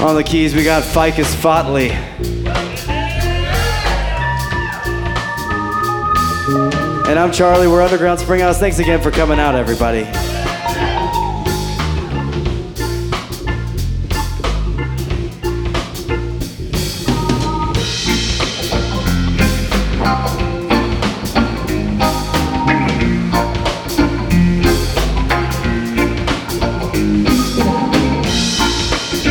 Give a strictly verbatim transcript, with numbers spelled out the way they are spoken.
On the keys, we got Ficus Fotley. And I'm Charlie, we're Underground Springhouse. Thanks again for coming out, everybody.